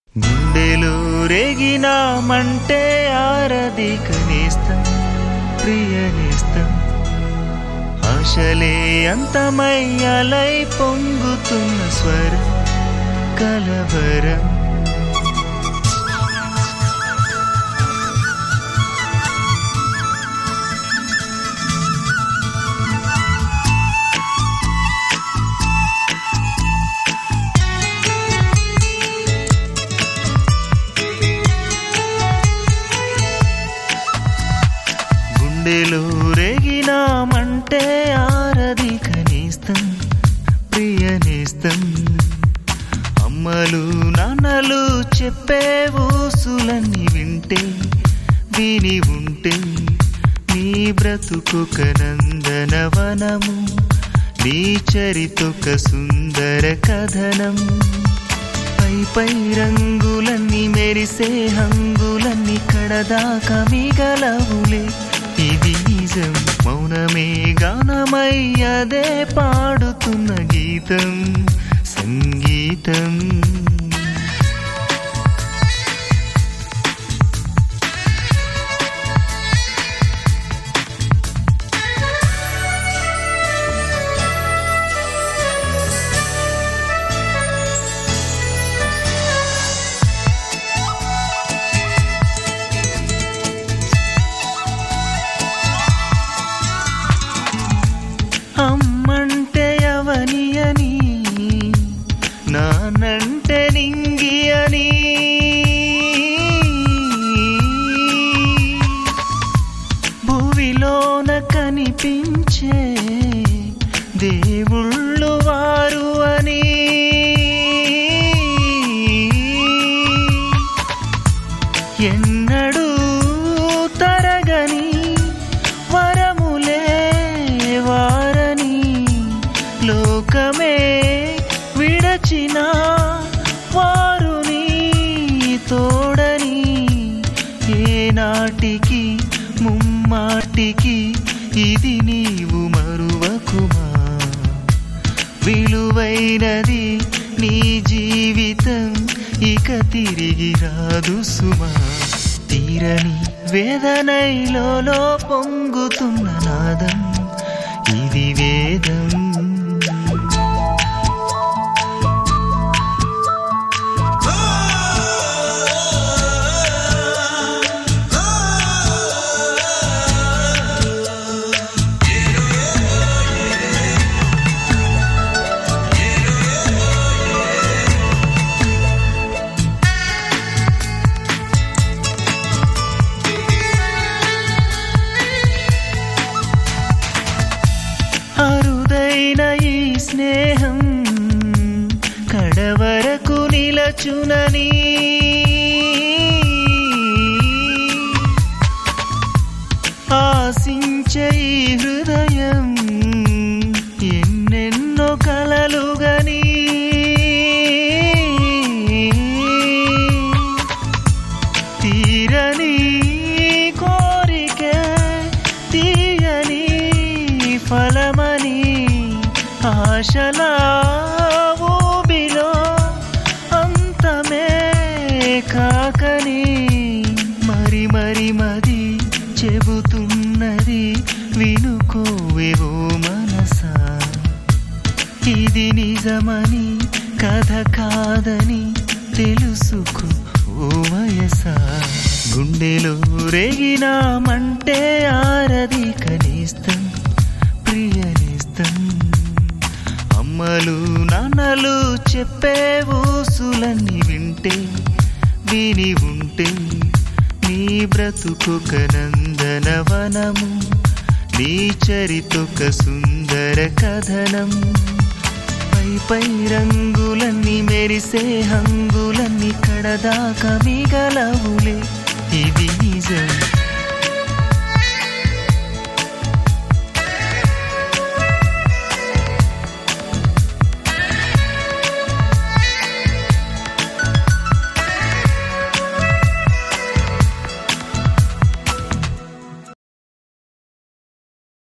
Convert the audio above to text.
గుండెలో రేగినామంటే ఆరది కనేస్తం ప్రియనేస్తం ఆశలే అంతమై అలై పొంగుతున్న స్వరం కలవరం గుండెలో రేగినామంటే ఆరది కనేస్తం ప్రియనేస్తం అమ్మలు నాన్నలు చెప్పే ఊసులన్నీ వింటే విని ఉంటే నీ బ్రతుకొక నందనవనము నీ చరితొక సుందర కథనం పై పై రంగులన్నీ మెరిసే హంగులన్నీ కడదాకా మిగలవులే ఇది నిజం మౌనమే గానమై అదే పాడుతున్న గీతం సంగీతం అమ్మంటే అవని అని నానంటే నింగి అని భూమిలోన కనిపించే దేవుళ్ళు వారు అని ఎన్నడూ తరగని వరములే వారని లోకమే విడచిన వారుని తోడని ఏనాటికి ముమ్మాటికి ఇది నీవు మరువకుమా విలువైనది నీ జీవితం ఇక తిరిగి రాదు సుమా తీరని వేదనైలో పొంగుతున్న నాదం ఇది వేదం అరుదైన ఈ స్నేహం కడవరకు నిలచునని ఆశించే ఈ హృదయం ఎన్నెన్నో కలలుగని తీరని కోరికే తీయని ఫలమని ఆశల ఊబిలో అంతమే కాకని మరి మరి మది చెబుతున్నది వినుకోవేవో మనసా ఇది నిజమని కథ కాదని తెలుసుకో ఓ వయసా గుండెలో రేగినామంటే ఆరది కనేస్తం ప్రియనేస్తం అమ్మలు నాన్నలు చెప్పే ఊసులన్నీ వింటే విని ఉంటే నీ బ్రతుకొక నందనవనము నీ చరితొక సుందర కథనం పై పై రంగులన్నీ మెరిసే హంగులన్నీ కడదాకా మిగలవులే ఇది నిజం